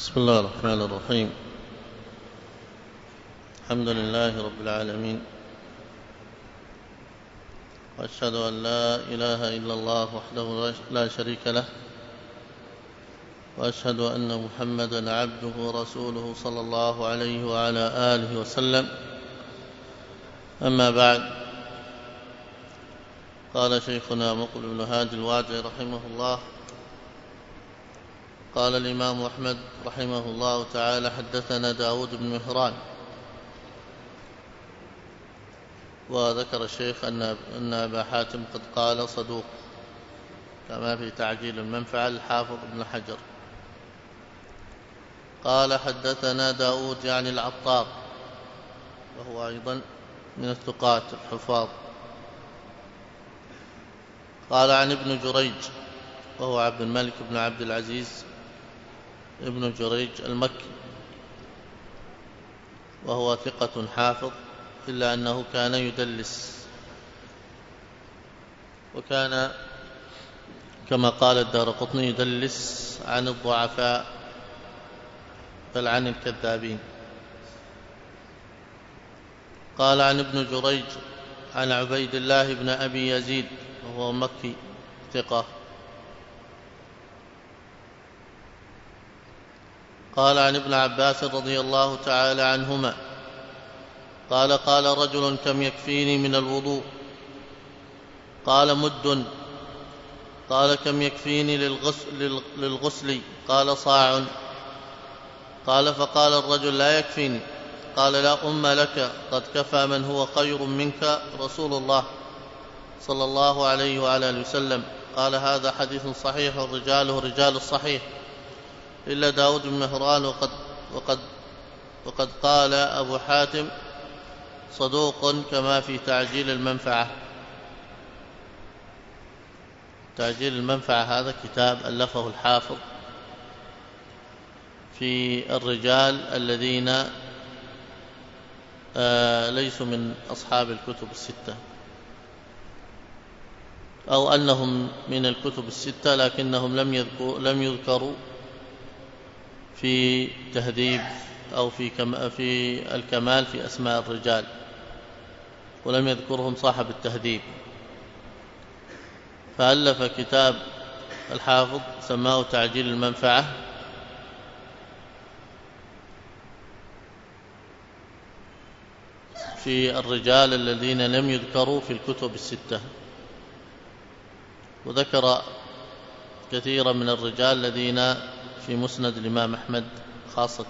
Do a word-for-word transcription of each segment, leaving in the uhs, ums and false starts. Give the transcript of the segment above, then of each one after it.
بسم الله الرحمن الرحيم. الحمد لله رب العالمين، وأشهد أن لا إله إلا الله وحده لا شريك له، وأشهد أن محمدا عبده ورسوله صلى الله عليه وعلى آله وسلم. أما بعد، قال شيخنا مقبل بن هادي الوادعي رحمه الله: قال الإمام أحمد رحمه الله تعالى: حدثنا داود بن مهران. وذكر الشيخ أن أبا حاتم قد قال صدوق، كما في تعجيل المنفعة الحافظ ابن حجر. قال: حدثنا داود يعني العطار، وهو أيضا من الثقات الحفاظ. قال: عن ابن جريج، وهو عبد الملك بن عبد العزيز ابن جريج المكي، وهو ثقة حافظ، إلا أنه كان يدلس، وكان كما قال الدارقطني يدلس عن الضعفاء بل عن الكذابين. قال: عن ابن جريج عن عبيد الله بن أبي يزيد، وهو مكي ثقة. قال: عن ابن عباس رضي الله تعالى عنهما قال: قال رجل: كم يكفيني من الوضوء؟ قال: مد. قال: كم يكفيني للغسل, للغسل؟ قال: صاع. قال: فقال الرجل: لا يكفيني. قال: لا أم لك، قد كفى من هو خير منك رسول الله صلى الله عليه وعلى آله وسلم. قال: هذا حديث صحيح، رجاله رجال الصحيح إلا داود بن مهران، وقد, وقد, وقد قال أبو حاتم صدوق، كما في تعجيل المنفعة. تعجيل المنفعة هذا كتاب ألفه الحافظ في الرجال الذين آه ليسوا من أصحاب الكتب الستة، أو أنهم من الكتب الستة لكنهم لم يذكروا, لم يذكروا في تهذيب أو في, كم في الكمال في أسماء الرجال، ولم يذكرهم صاحب التهذيب، فألف كتاب الحافظ سماه تعجيل المنفعة. في الرجال الذين لم يذكروا في الكتب الستة، وذكر كثيرا من الرجال الذين في مسند الإمام أحمد خاصة.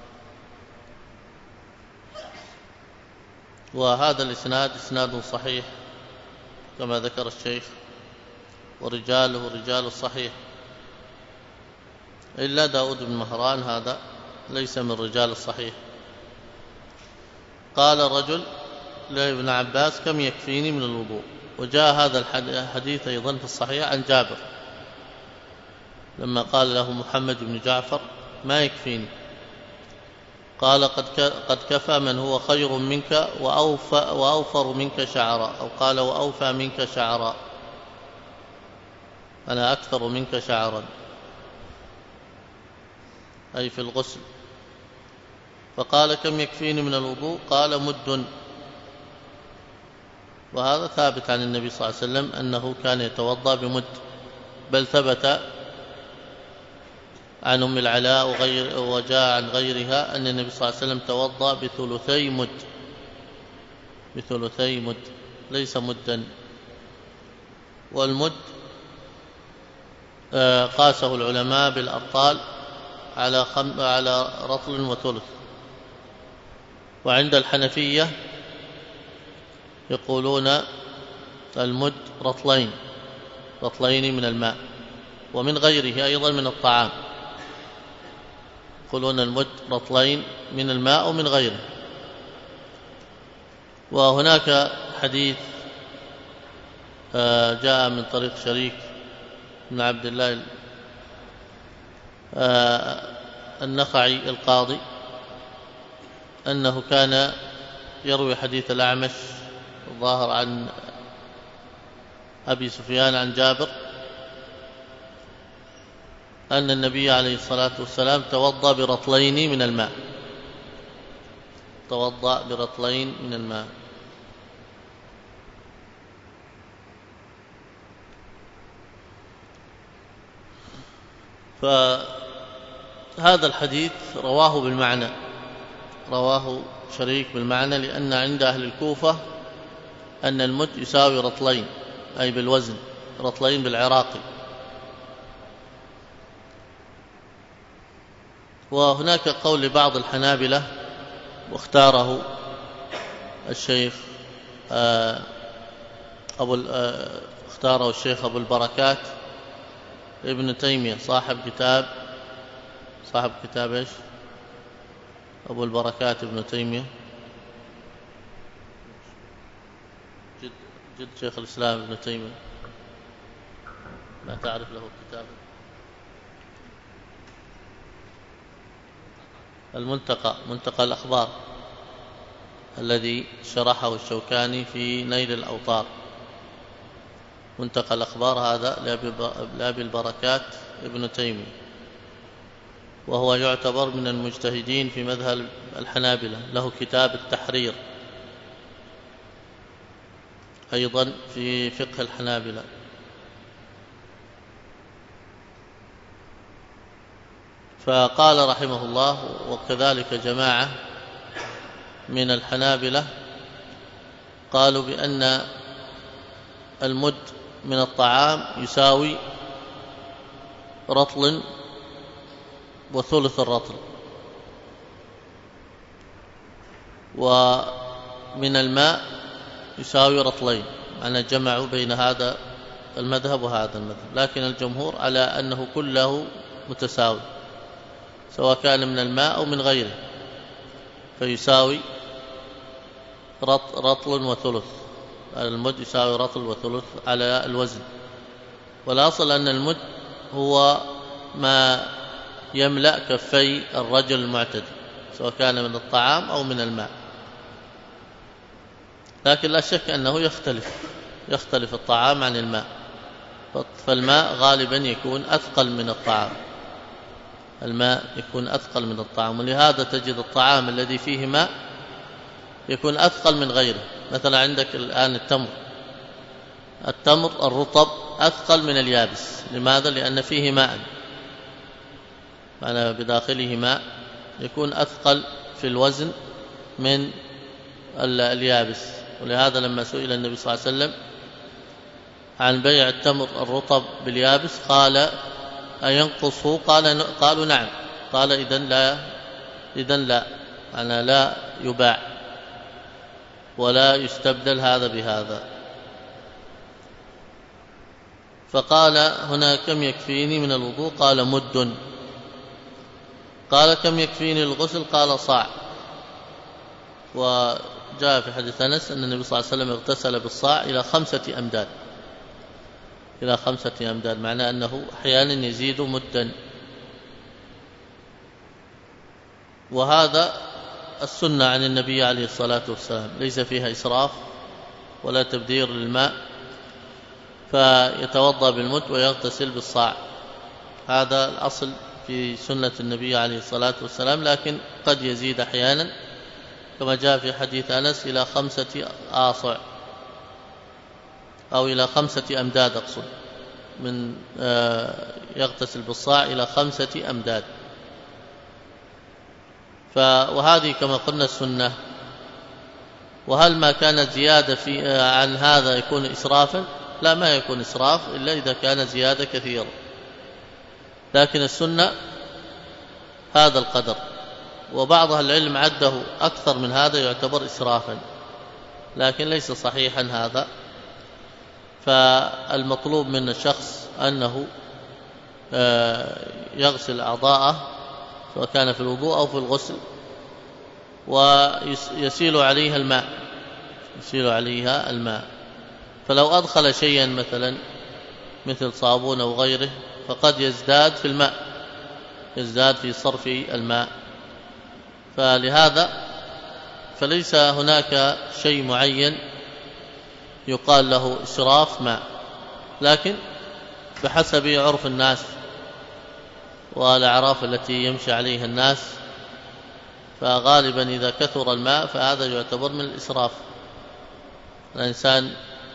وهذا الإسناد إسناد صحيح كما ذكر الشيخ، ورجاله رجال الصحيح، إلا داود بن مهران هذا ليس من رجال الصحيح. قال الرجل لابن عباس: كم يكفيني من الوضوء؟ وجاء هذا الحديث أيضا في الصحيح عن جابر لما قال له محمد بن جعفر: ما يكفيني؟ قال: قد كفى من هو خير منك وأوفر منك شعرا، أو قال: وأوفى منك شعرا، أنا أكثر منك شعرا، أي في الغسل. فقال: كم يكفيني من الوضوء؟ قال: مد. وهذا ثابت عن النبي صلى الله عليه وسلم أنه كان يتوضأ بمد، بل ثبت عن أم العلاء وغير وجاء عن غيرها أن النبي صلى الله عليه وسلم توضأ بثلثي مد، بثلثي مد ليس مدا. والمد قاسه العلماء بالأبطال على خم... على رطل وثلث. وعند الحنفية يقولون المد رطلين، رطلين من الماء، ومن غيره أيضا من الطعام، يقولون المد رطلين من الماء ومن غيره. وهناك حديث جاء من طريق شريك بن عبد الله النخعي القاضي أنه كان يروي حديث الأعمش الظاهر عن أبي سفيان عن جابر أن النبي عليه الصلاة والسلام توضأ برطلين من الماء، توضأ برطلين من الماء. فهذا الحديث رواه بالمعنى، رواه شريك بالمعنى، لأن عند أهل الكوفة أن المد يساوي رطلين، أي بالوزن، رطلين بالعراقي. وهناك قول لبعض الحنابلة واختاره الشيخ أبو اختاره الشيخ أبو البركات ابن تيمية، صاحب كتاب صاحب كتاب ايش أبو البركات ابن تيمية، جد, جد شيخ الإسلام ابن تيمية، لا تعرف له كتابه؟ المنتقى، منتقى الأخبار، الذي شرحه الشوكاني في نيل الأوطار. منتقى الأخبار هذا لأبي البركات ابن تيمية، وهو يعتبر من المجتهدين في مذهب الحنابلة، له كتاب التحرير أيضا في فقه الحنابلة. فقال رحمه الله: وكذلك جماعة من الحنابلة قالوا بأن المد من الطعام يساوي رطل وثلث الرطل، ومن الماء يساوي رطلين، أنا جمعوا بين هذا المذهب وهذا المذهب، لكن الجمهور على أنه كله متساوي سواء كان من الماء أو من غيره، فيساوي رطل وثلث، المد يساوي رطل وثلث على الوزن. والأصل أن المد هو ما يملأ كفي الرجل المعتدي سواء كان من الطعام أو من الماء، لكن لا شك أنه يختلف يختلف الطعام عن الماء، فالماء غالبا يكون أثقل من الطعام، الماء يكون أثقل من الطعام، ولهذا تجد الطعام الذي فيه ماء يكون أثقل من غيره. مثلا عندك الآن التمر، التمر الرطب أثقل من اليابس. لماذا؟ لأن فيه ماء، معنى بداخله ماء، يكون أثقل في الوزن من اليابس. ولهذا لما سئل النبي صلى الله عليه وسلم عن بيع التمر الرطب باليابس قال: أينقصه؟ قال قالوا نعم. قال: إذن لا إذن لا أنا لا يباع ولا يستبدل هذا بهذا. فقال هنا: كم يكفيني من الوضوء؟ قال: مد. قال: كم يكفيني الغسل؟ قال: صاع. وجاء في حديث أنس أن النبي صلى الله عليه وسلم اغتسل بالصاع إلى خمسة أمداد، إلى خمسة أمداد، معناه أنه أحيانا يزيد مدا. وهذا السنة عن النبي عليه الصلاة والسلام، ليس فيها إسراف ولا تبذير للماء، فيتوضأ بالمد ويغتسل بالصاع، هذا الأصل في سنة النبي عليه الصلاة والسلام، لكن قد يزيد أحيانا كما جاء في حديث أنس إلى خمسة آصع أو إلى خمسة أمداد، أقصد من يغتسل بالصاع إلى خمسة أمداد. وهذه كما قلنا السنة. وهل ما كانت زيادة في عن هذا يكون إسرافا؟ لا، ما يكون إسراف إلا إذا كان زيادة كثيرة، لكن السنة هذا القدر، وبعض أهل العلم عده أكثر من هذا يعتبر إسرافا، لكن ليس صحيحا هذا. فالمطلوب من الشخص أنه يغسل أعضاءه سواء كان في الوضوء أو في الغسل، ويسيل عليها الماء يسيل عليها الماء فلو أدخل شيئا مثلا مثل صابون أو غيره فقد يزداد في الماء، يزداد في صرف الماء. فلهذا فليس هناك شيء معين يقال له إسراف ماء، لكن بحسب عرف الناس والأعراف التي يمشي عليها الناس، فغالبا إذا كثر الماء فهذا يعتبر من الإسراف. الإنسان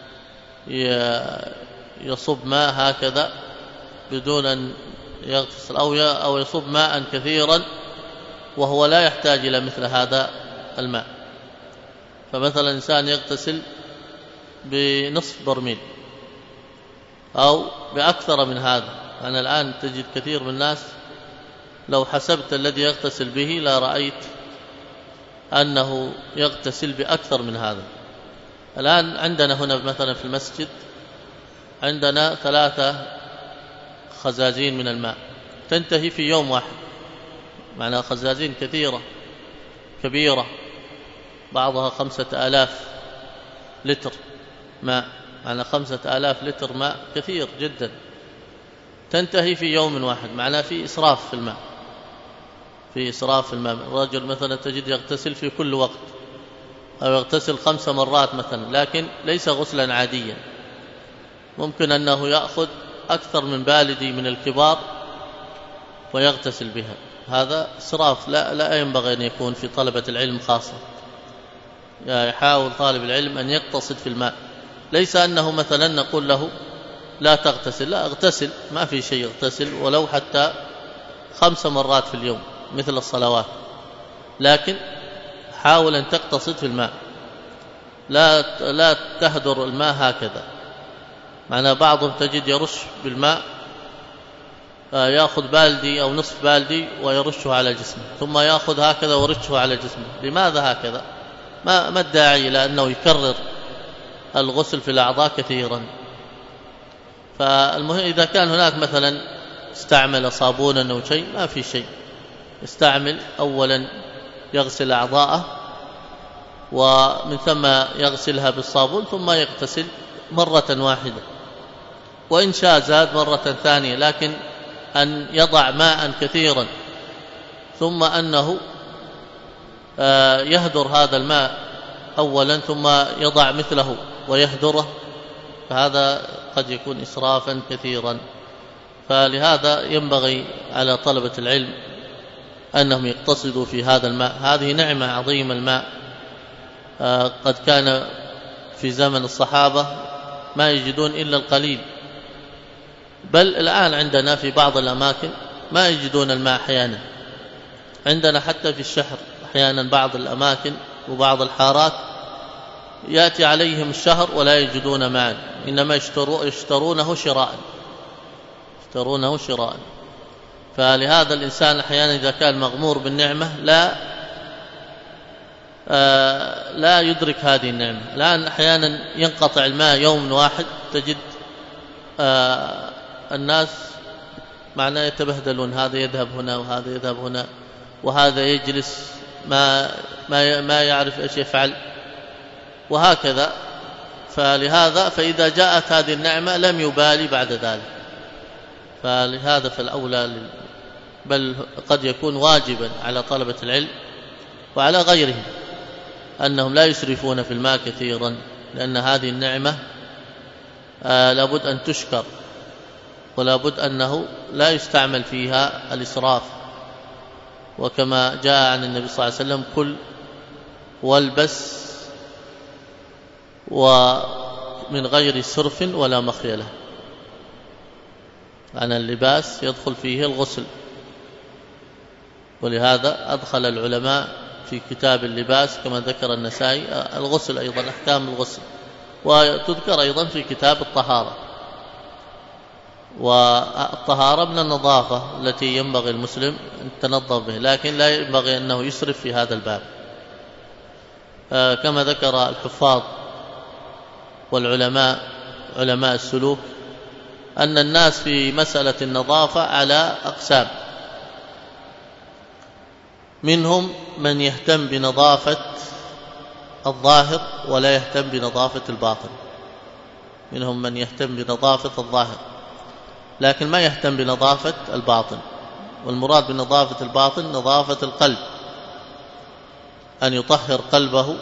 يصب ماء هكذا بدون أن يغتسل، أو يصب ماء كثيرا وهو لا يحتاج إلى مثل هذا الماء. فمثلا إنسان يغتسل بنصف برميل أو بأكثر من هذا. أنا الآن تجد كثير من الناس لو حسبت الذي يغتسل به لا رأيت أنه يغتسل بأكثر من هذا. الآن عندنا هنا مثلا في المسجد عندنا ثلاثة خزازين من الماء تنتهي في يوم واحد، معناها خزازين كثيرة كبيرة بعضها خمسة آلاف لتر ماء، معناها خمسة آلاف لتر ماء كثير جدا تنتهي في يوم واحد، معناها في إسراف في الماء، في إسراف في الماء. الرجل مثلا تجد يغتسل في كل وقت أو يغتسل خمس مرات مثلا، لكن ليس غسلا عاديا، ممكن أنه يأخذ أكثر من بالدي من الكبار ويغتسل بها. هذا إسراف لا, لا ينبغي أن يكون في طلبة العلم خاصة. يحاول طالب العلم أن يقتصد في الماء، ليس أنه مثلا نقول له لا تغتسل، لا اغتسل ما في شيء، اغتسل ولو حتى خمس مرات في اليوم مثل الصلوات، لكن حاول أن تقتصد في الماء، لا لا تهدر الماء هكذا. معنى بعضهم تجد يرش بالماء، يأخذ بالدي أو نصف بالدي ويرشه على جسمه، ثم يأخذ هكذا ويرشه على جسمه. لماذا هكذا؟ ما ما الداعي إلى أنه يكرر الغسل في الأعضاء كثيرا؟ فالمهم إذا كان هناك مثلا استعمل صابونا أو شيء ما في شيء، استعمل أولا يغسل أعضاءه ومن ثم يغسلها بالصابون ثم يغتسل مرة واحدة، وإن شاء زاد مرة ثانية، لكن أن يضع ماء كثيرا ثم أنه يهدر هذا الماء أولا ثم يضع مثله ويهدره، فهذا قد يكون إسرافا كثيرا. فلهذا ينبغي على طلبة العلم أنهم يقتصدوا في هذا الماء. هذه نعمة عظيمة الماء، قد كان في زمن الصحابة ما يجدون إلا القليل، بل الآن عندنا في بعض الأماكن ما يجدون الماء أحيانا، عندنا حتى في الشهر أحيانا بعض الأماكن وبعض الحارات يأتي عليهم الشهر ولا يجدون ماء، إنما يشترونه شراء يشترونه شراء. فلهذا الإنسان أحيانا إذا كان مغمور بالنعمة لا آه لا يدرك هذه النعمة. الآن أحيانا ينقطع الماء يوم واحد، تجد آه الناس معناه يتبهدلون، هذا يذهب هنا وهذا يذهب هنا وهذا يجلس ما ما ما يعرف ايش يفعل وهكذا. فلهذا فإذا جاءت هذه النعمة لم يبالي بعد ذلك. فلهذا فالأولى بل قد يكون واجبا على طلبة العلم وعلى غيرهم أنهم لا يسرفون في الماء كثيرا، لأن هذه النعمة آه لابد أن تشكر، ولابد أنه لا يستعمل فيها الإسراف. وكما جاء عن النبي صلى الله عليه وسلم: كل والبس ومن غير سرف ولا مخيلة. عن اللباس يدخل فيه الغسل، ولهذا أدخل العلماء في كتاب اللباس كما ذكر النسائي الغسل أيضا، أحكام الغسل، وتذكر أيضا في كتاب الطهارة. والطهارة من النظافة التي ينبغي المسلم أن يتنظف به، لكن لا ينبغي أنه يسرف في هذا الباب. كما ذكر الحفاظ والعلماء علماء السلوك أن الناس في مسألة النظافة على أقسام: منهم من يهتم بنظافة الظاهر ولا يهتم بنظافة الباطن، منهم من يهتم بنظافة الظاهر لكن ما يهتم بنظافة الباطن. والمراد بنظافة الباطن نظافة القلب، أن يطهر قلبه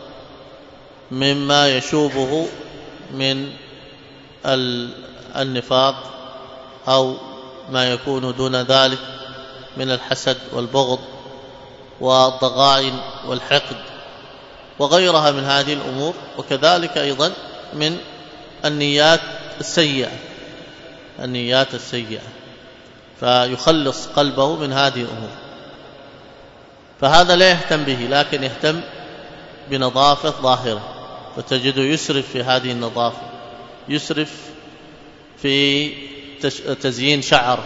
مما يشوبه من النفاق أو ما يكون دون ذلك من الحسد والبغض والضغائن والحقد وغيرها من هذه الأمور، وكذلك أيضا من النيات السيئة النيات السيئة فيخلص قلبه من هذه الأمور. فهذا لا يهتم به، لكن يهتم بنظافة ظاهره، فتجده يسرف في هذه النظافة، يسرف في تزيين شعر.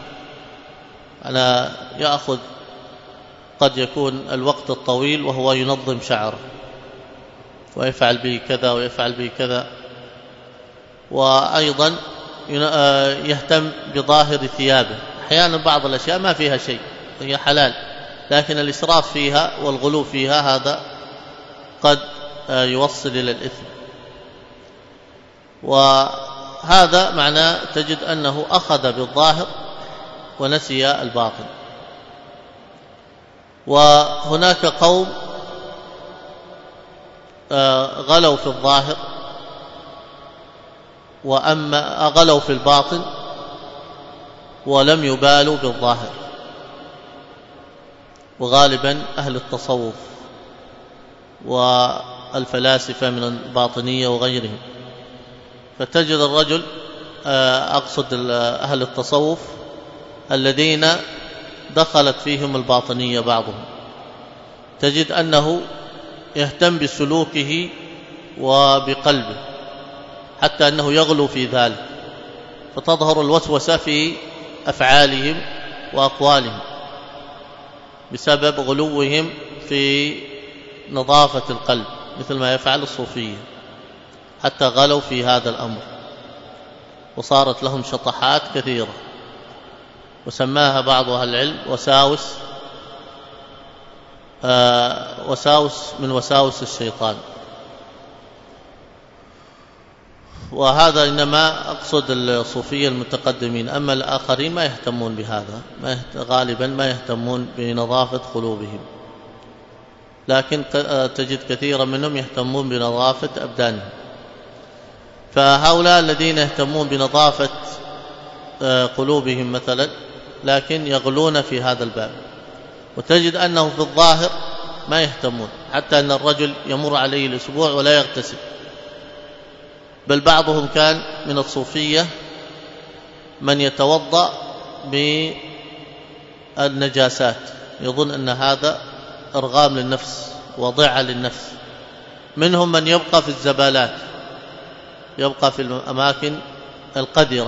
أنا يأخذ قد يكون الوقت الطويل وهو ينظم شعره ويفعل به كذا ويفعل به كذا. وأيضا يهتم بظاهر ثيابه. أحيانا بعض الأشياء ما فيها شيء، هي حلال، لكن الإسراف فيها والغلو فيها هذا قد يوصل إلى الإثم. وهذا معناه تجد أنه أخذ بالظاهر ونسي الباطن. وهناك قوم غلوا في الظاهر وأما غلوا في الباطن ولم يبالوا بالظاهر، وغالبا أهل التصوف والفلاسفة من الباطنية وغيرهم. فتجد الرجل أقصد أهل التصوف الذين دخلت فيهم الباطنية بعضهم، تجد أنه يهتم بسلوكه وبقلبه حتى أنه يغلو في ذلك، فتظهر الوسوسة في أفعالهم وأقوالهم بسبب غلوهم في نظافة القلب، مثل ما يفعل الصوفية، حتى غلوا في هذا الأمر وصارت لهم شطحات كثيرة، وسماها بعض أهل العلم وساوس آه وساوس من وساوس الشيطان. وهذا إنما أقصد الصوفية المتقدمين، أما الآخرين ما يهتمون بهذا، ما يهت... غالبا ما يهتمون بنظافة قلوبهم، لكن تجد كثيرا منهم يهتمون بنظافة أبدانهم. فهؤلاء الذين يهتمون بنظافة قلوبهم مثلا، لكن يغلون في هذا الباب، وتجد أنه في الظاهر ما يهتمون، حتى أن الرجل يمر عليه الأسبوع ولا يغتسل. بل بعضهم كان من الصوفية من يتوضأ بالنجاسات، يظن أن هذا إرغام للنفس وضيعة للنفس. منهم من يبقى في الزبالات، يبقى في الأماكن القذرة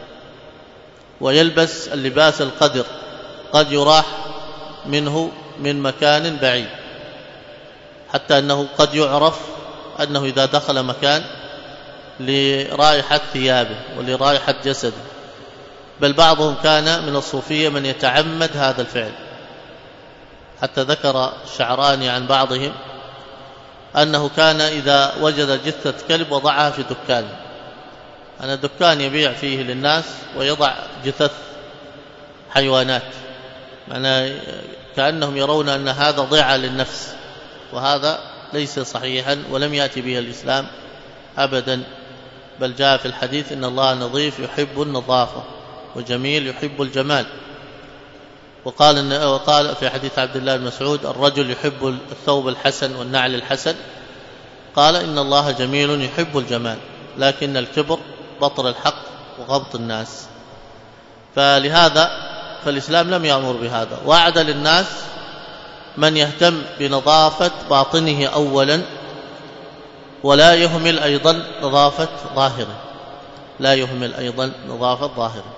ويلبس اللباس القذر، قد يراح منه من مكان بعيد، حتى أنه قد يعرف أنه إذا دخل مكان لرائحة ثيابه ولرائحة جسده. بل بعضهم كان من الصوفية من يتعمد هذا الفعل، حتى ذكر الشعراني عن بعضهم أنه كان إذا وجد جثة كلب وضعها في دكان، أنا دكان يبيع فيه للناس ويضع جثث حيوانات، معناه كأنهم يرون أن هذا ضيعة للنفس، وهذا ليس صحيحا ولم يأتي به الإسلام أبدا. بل جاء في الحديث إن الله نظيف يحب النظافة وجميل يحب الجمال. وقال, وقال في حديث عبد الله بن مسعود الرجل يحب الثوب الحسن والنعل الحسن، قال إن الله جميل يحب الجمال، لكن الكبر بطر الحق وغبط الناس. فلهذا فالإسلام لم يأمر بهذا، وأعد للناس من يهتم بنظافة باطنه أولا، ولا يهمل أيضا نظافة ظاهره، لا يهمل أيضا نظافة ظاهره،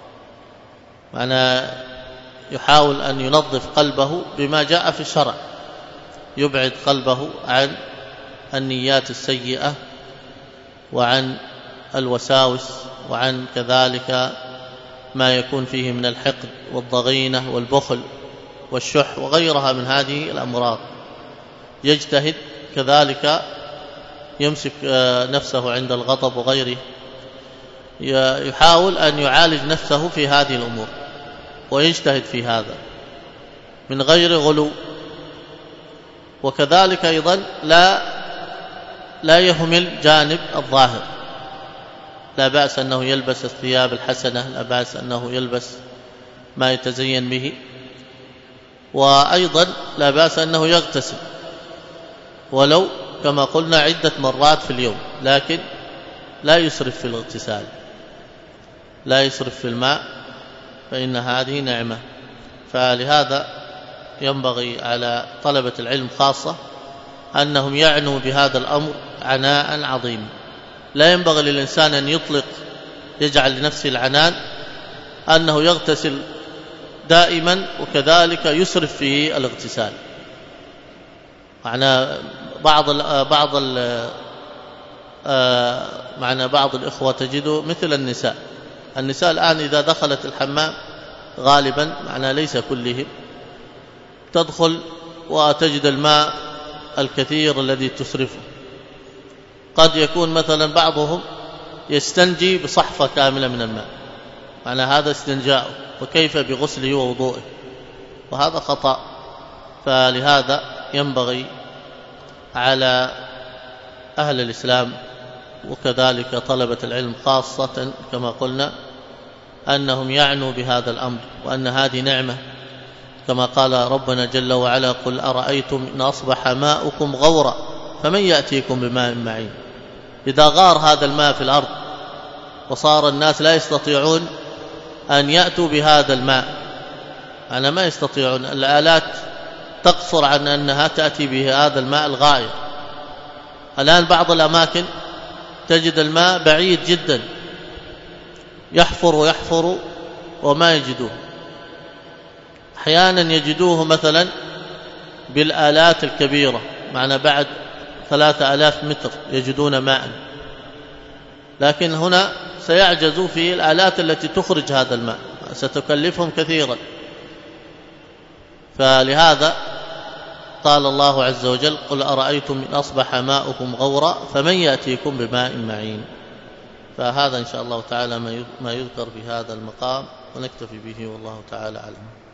معنى يحاول أن ينظف قلبه بما جاء في الشرع، يبعد قلبه عن النيات السيئة وعن الوساوس وعن كذلك ما يكون فيه من الحقد والضغينة والبخل والشح وغيرها من هذه الأمراض. يجتهد كذلك يمسك نفسه عند الغضب وغيره، يحاول أن يعالج نفسه في هذه الأمور ويجتهد في هذا من غير غلو. وكذلك أيضا لا لا يهمل جانب الظاهر، لا بأس أنه يلبس الثياب الحسنة، لا بأس أنه يلبس ما يتزين به، وأيضا لا بأس أنه يغتسل ولو كما قلنا عدة مرات في اليوم، لكن لا يسرف في الاغتسال، لا يسرف في الماء، فإن هذه نعمة. فلهذا ينبغي على طلبة العلم خاصة أنهم يعنوا بهذا الأمر عناء عظيما. لا ينبغي للإنسان أن يطلق يجعل لنفسه العنان أنه يغتسل دائما وكذلك يسرف في الاغتسال. معنى بعض ال بعض ال معنى بعض الإخوة تجده مثل النساء النساء الآن إذا دخلت الحمام غالبا، معنى ليس كلهم، تدخل وتجد الماء الكثير الذي تسرفه. قد يكون مثلا بعضهم يستنجي بصحفة كاملة من الماء، معنى هذا استنجاء، وكيف بغسله ووضوءه، وهذا خطأ. فلهذا ينبغي على أهل الإسلام وكذلك طلبة العلم خاصة كما قلنا أنهم يعنوا بهذا الأمر، وأن هذه نعمة كما قال ربنا جل وعلا: قل أرأيتم إن أصبح ماؤكم غورا فمن يأتيكم بماء معين. إذا غار هذا الماء في الأرض وصار الناس لا يستطيعون أن يأتوا بهذا الماء، أنا ما يستطيعون، الآلات تقصر عن أنها تأتي بهذا الماء الغائر. الآن بعض الأماكن تجد الماء بعيد جدا، يحفر ويحفر وما يجدوه، أحيانا يجدوه مثلا بالآلات الكبيرة، معنى بعد ثلاثة آلاف متر يجدون ماء، لكن هنا سيعجزوا في الآلات التي تخرج هذا الماء، ستكلفهم كثيرا. فلهذا قال الله عز وجل: قل أرأيتم إن أصبح ماؤكم غورا فمن يأتيكم بماء معين. فهذا إن شاء الله تعالى ما يذكر بهذا المقام، ونكتفي به والله تعالى أعلم.